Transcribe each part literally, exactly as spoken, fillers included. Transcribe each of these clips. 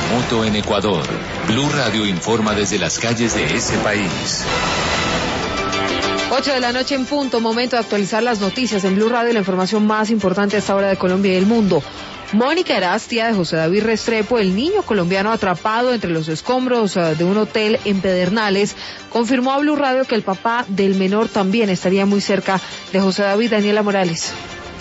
terremoto en Ecuador. Blue Radio informa desde las calles de ese país. ocho de la noche en punto, momento de actualizar las noticias en Blue Radio, la información más importante a esta hora de Colombia y el mundo. Mónica Heras, tía de José David Restrepo, el niño colombiano atrapado entre los escombros de un hotel en Pedernales, confirmó a Blue Radio que el papá del menor también estaría muy cerca de José David. Daniela Morales.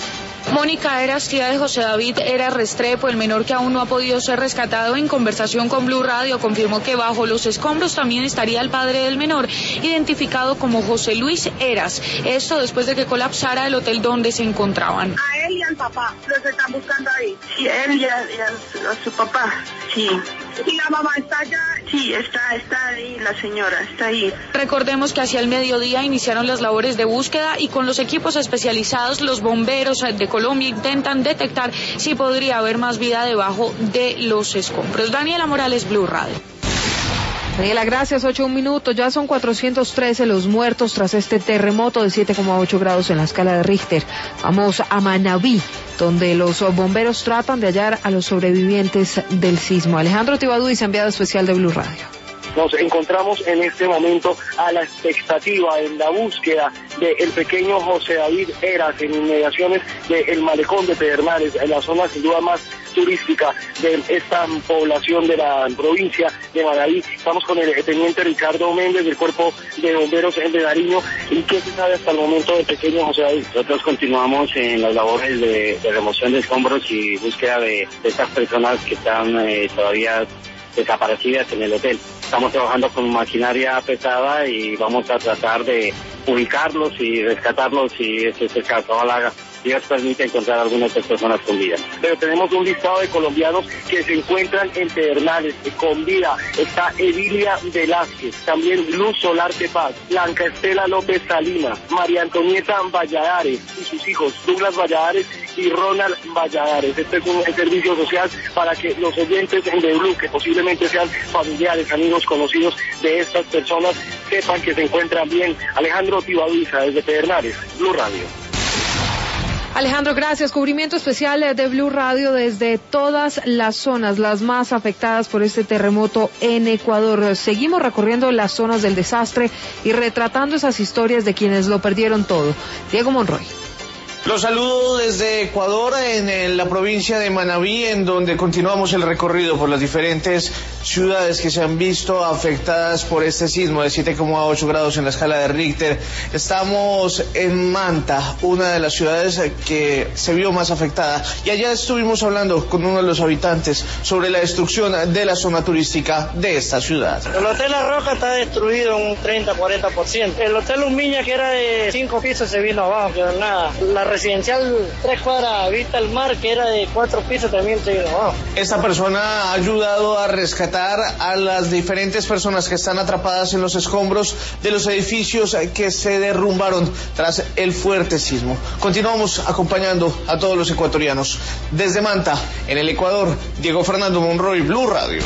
Mónica Heras, tía de José David Heras Restrepo, el menor que aún no ha podido ser rescatado, en conversación con Blue Radio confirmó que bajo los escombros también estaría el padre del menor, identificado como José Luis Heras. Esto después de que colapsara el hotel donde se encontraban. A él y al papá los están buscando ahí. Sí, él y a, y a, a su papá, sí. ¿Y la mamá está allá? Sí, está, está ahí, la señora, está ahí. Recordemos que hacia el mediodía iniciaron las labores de búsqueda y con los equipos especializados, los bomberos de Colombia intentan detectar si podría haber más vida debajo de los escombros. Daniela Morales, Blue Radio. Daniela, gracias. Ocho un minuto. Ya son cuatrocientos trece los muertos tras este terremoto de siete coma ocho grados en la escala de Richter. Vamos a Manabí, donde los bomberos tratan de hallar a los sobrevivientes del sismo. Alejandro Tibadúiz, enviado especial de Blue Radio. Nos encontramos en este momento a la expectativa en la búsqueda del pequeño José David Heras en inmediaciones del malecón de Pedernales, en la zona sin duda más turística de esta población de la provincia de Manabí. Estamos con el teniente Ricardo Méndez del Cuerpo de Bomberos de Nariño. ¿Y qué se sabe hasta el momento del pequeño José David? Nosotros continuamos en las labores de, de remoción de escombros y búsqueda de, de estas personas que están eh, todavía desaparecidas en el hotel. Estamos trabajando con maquinaria pesada y vamos a tratar de ubicarlos y rescatarlos si ese es el caso. Ojalá Dios permite encontrar algunas de estas personas con vida. Pero tenemos un listado de colombianos que se encuentran en Pedernales con vida. Está Edilia Velázquez, también Luz Solarte Paz, Blanca Estela López Salina, María Antonieta Valladares y sus hijos Douglas Valladares y Ronald Valladares. Este es un servicio social para que los oyentes de Blue, que posiblemente sean familiares, amigos, conocidos de estas personas, sepan que se encuentran bien. Alejandro Tibadúiz, desde Pedernales, Blue Radio. Alejandro, gracias. Cubrimiento especial de Blue Radio desde todas las zonas, las más afectadas por este terremoto en Ecuador. Seguimos recorriendo las zonas del desastre y retratando esas historias de quienes lo perdieron todo. Diego Monroy. Los saludo desde Ecuador, en la provincia de Manabí, en donde continuamos el recorrido por las diferentes ciudades que se han visto afectadas por este sismo de siete coma ocho grados en la escala de Richter. Estamos en Manta, una de las ciudades que se vio más afectada, y allá estuvimos hablando con uno de los habitantes sobre la destrucción de la zona turística de esta ciudad. El Hotel La Roca está destruido un treinta a cuarenta por ciento. El Hotel Umiña, que era de cinco pisos, se vino abajo, pero nada. La residencial tres cuadras vista al mar, que era de cuatro pisos, también se vino abajo. Esta persona ha ayudado a rescatar a las diferentes personas que están atrapadas en los escombros de los edificios que se derrumbaron tras el fuerte sismo. Continuamos acompañando a todos los ecuatorianos. Desde Manta, en el Ecuador, Diego Fernando Monroy, Blue Radio.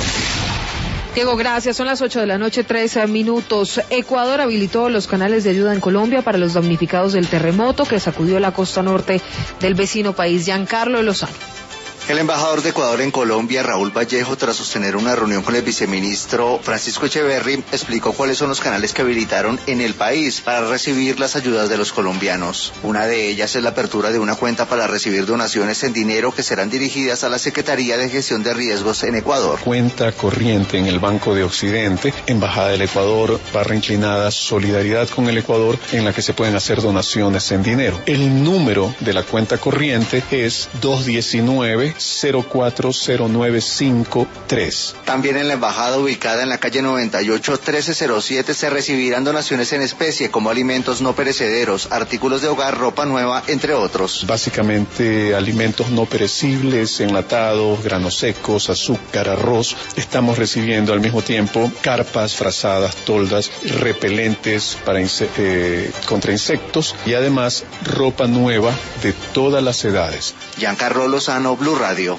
Diego, gracias. Son las ocho de la noche, trece minutos. Ecuador habilitó los canales de ayuda en Colombia para los damnificados del terremoto que sacudió la costa norte del vecino país. Giancarlo Lozano. El embajador de Ecuador en Colombia, Raúl Vallejo, tras sostener una reunión con el viceministro Francisco Echeverry, explicó cuáles son los canales que habilitaron en el país para recibir las ayudas de los colombianos. Una de ellas es la apertura de una cuenta para recibir donaciones en dinero que serán dirigidas a la Secretaría de Gestión de Riesgos en Ecuador. Cuenta corriente en el Banco de Occidente, Embajada del Ecuador, barra inclinada, Solidaridad con el Ecuador, en la que se pueden hacer donaciones en dinero. El número de la cuenta corriente es dos diecinueve cero cuatro cero nueve cinco tres. También en la embajada ubicada en la calle noventa y ocho trece cero siete se recibirán donaciones en especie como alimentos no perecederos, artículos de hogar, ropa nueva, entre otros. Básicamente alimentos no perecibles, enlatados, granos secos, azúcar, arroz. Estamos recibiendo al mismo tiempo carpas, frazadas, toldas, repelentes para inse- eh, contra insectos y además ropa nueva de todas las edades. Giancarlo Lozano, Blue Radio.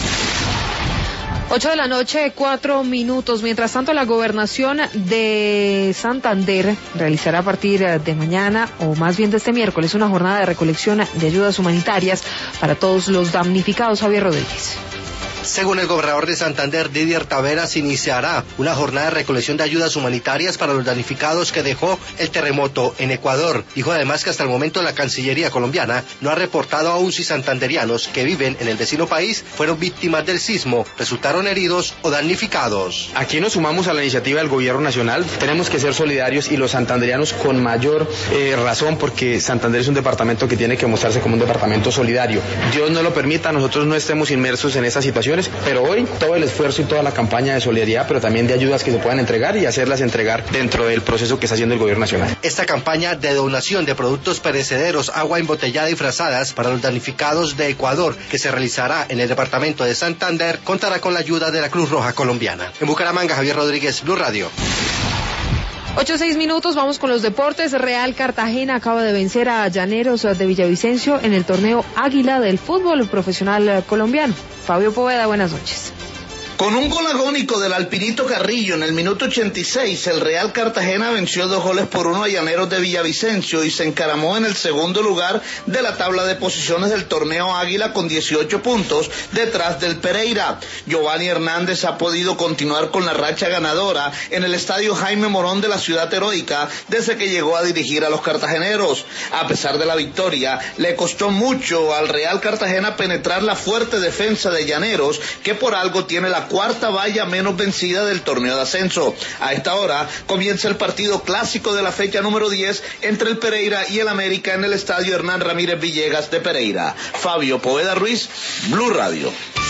Ocho de la noche, cuatro minutos. Mientras tanto, la gobernación de Santander realizará a partir de mañana, o más bien de este miércoles, una jornada de recolección de ayudas humanitarias para todos los damnificados. Javier Rodríguez. Según el gobernador de Santander, Didier Taveras, iniciará una jornada de recolección de ayudas humanitarias para los damnificados que dejó el terremoto en Ecuador. Dijo además que hasta el momento la Cancillería colombiana no ha reportado aún si santanderianos que viven en el vecino país fueron víctimas del sismo, resultaron heridos o damnificados. Aquí nos sumamos a la iniciativa del gobierno nacional. Tenemos que ser solidarios y los santanderianos con mayor eh, razón, porque Santander es un departamento que tiene que mostrarse como un departamento solidario. Dios no lo permita, nosotros no estemos inmersos en esas situaciones, pero hoy todo el esfuerzo y toda la campaña de solidaridad, pero también de ayudas que se puedan entregar y hacerlas entregar dentro del proceso que está haciendo el gobierno nacional. Esta campaña de donación de productos perecederos, agua embotellada y frazadas para los damnificados de Ecuador, que se realizará en el departamento de Santander, contará con la ayuda de la Cruz Roja Colombiana. En Bucaramanga, Javier Rodríguez, Blue Radio. Ocho, seis minutos, vamos con los deportes. Real Cartagena acaba de vencer a Llaneros de Villavicencio en el torneo Águila del fútbol profesional colombiano. Fabio Poveda, buenas noches. Con un gol agónico del Alpinito Carrillo en el minuto ochenta y seis, el Real Cartagena venció dos goles por uno a Llaneros de Villavicencio y se encaramó en el segundo lugar de la tabla de posiciones del torneo Águila con dieciocho puntos detrás del Pereira. Giovanni Hernández ha podido continuar con la racha ganadora en el estadio Jaime Morón de la ciudad heroica desde que llegó a dirigir a los cartageneros. A pesar de la victoria, le costó mucho al Real Cartagena penetrar la fuerte defensa de Llaneros, que por algo tiene la cuarta valla menos vencida del torneo de ascenso. A esta hora comienza el partido clásico de la fecha número diez entre el Pereira y el América en el estadio Hernán Ramírez Villegas de Pereira. Fabio Poveda Ruiz, Blue Radio.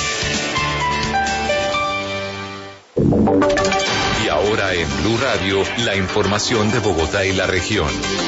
Y ahora en Blue Radio, la información de Bogotá y la región.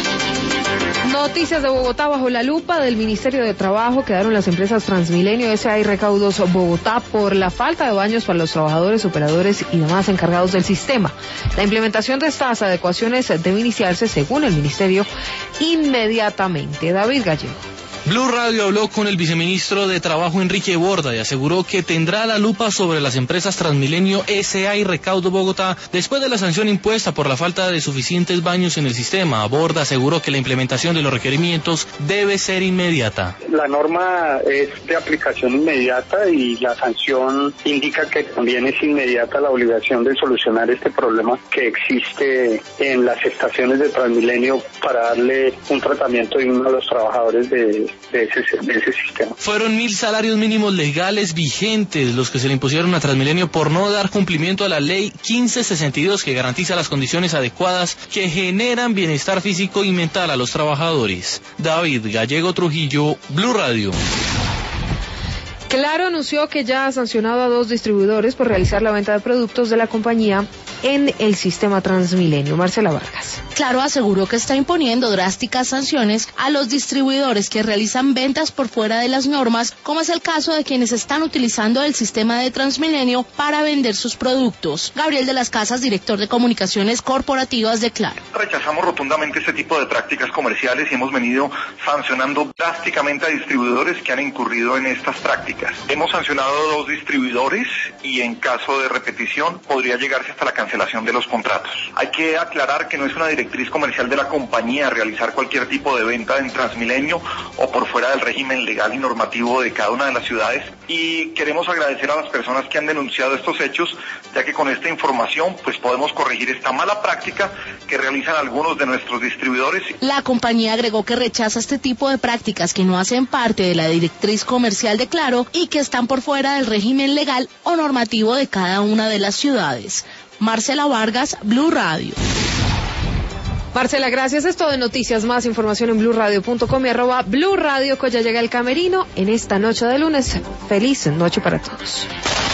Noticias de Bogotá. Bajo la lupa del Ministerio de Trabajo quedaron las empresas Transmilenio, S A y Recaudos Bogotá por la falta de baños para los trabajadores, operadores y demás encargados del sistema. La implementación de estas adecuaciones debe iniciarse, según el Ministerio, inmediatamente. David Gallego. Blue Radio habló con el viceministro de Trabajo Enrique Borda y aseguró que tendrá la lupa sobre las empresas Transmilenio, S A y Recaudo Bogotá después de la sanción impuesta por la falta de suficientes baños en el sistema. Borda aseguró que la implementación de los requerimientos debe ser inmediata. La norma es de aplicación inmediata y la sanción indica que también es inmediata la obligación de solucionar este problema que existe en las estaciones de Transmilenio para darle un tratamiento digno a los trabajadores de De ese, de ese sistema. Fueron mil salarios mínimos legales vigentes los que se le impusieron a Transmilenio por no dar cumplimiento a la ley quince sesenta y dos, que garantiza las condiciones adecuadas que generan bienestar físico y mental a los trabajadores. David Gallego Trujillo, Blue Radio. Claro anunció que ya ha sancionado a dos distribuidores por realizar la venta de productos de la compañía en el sistema Transmilenio. Marcela Vargas. Claro aseguró que está imponiendo drásticas sanciones a los distribuidores que realizan ventas por fuera de las normas, como es el caso de quienes están utilizando el sistema de Transmilenio para vender sus productos. Gabriel de las Casas, director de Comunicaciones Corporativas de Claro. Rechazamos rotundamente este tipo de prácticas comerciales y hemos venido sancionando drásticamente a distribuidores que han incurrido en estas prácticas. Hemos sancionado a dos distribuidores y en caso de repetición podría llegarse hasta la cancelación de los contratos. Hay que aclarar que no es una directriz comercial de la compañía realizar cualquier tipo de venta en Transmilenio o por fuera del régimen legal y normativo de cada una de las ciudades, y queremos agradecer a las personas que han denunciado estos hechos, ya que con esta información pues podemos corregir esta mala práctica que realizan algunos de nuestros distribuidores. La compañía agregó que rechaza este tipo de prácticas que no hacen parte de la directriz comercial de Claro y que están por fuera del régimen legal o normativo de cada una de las ciudades. Marcela Vargas, Blue Radio. Marcela, gracias. Esto de noticias, más información en blue radio punto com y arroba Blue Radio, que ya llega el camerino en esta noche de lunes. Feliz noche para todos.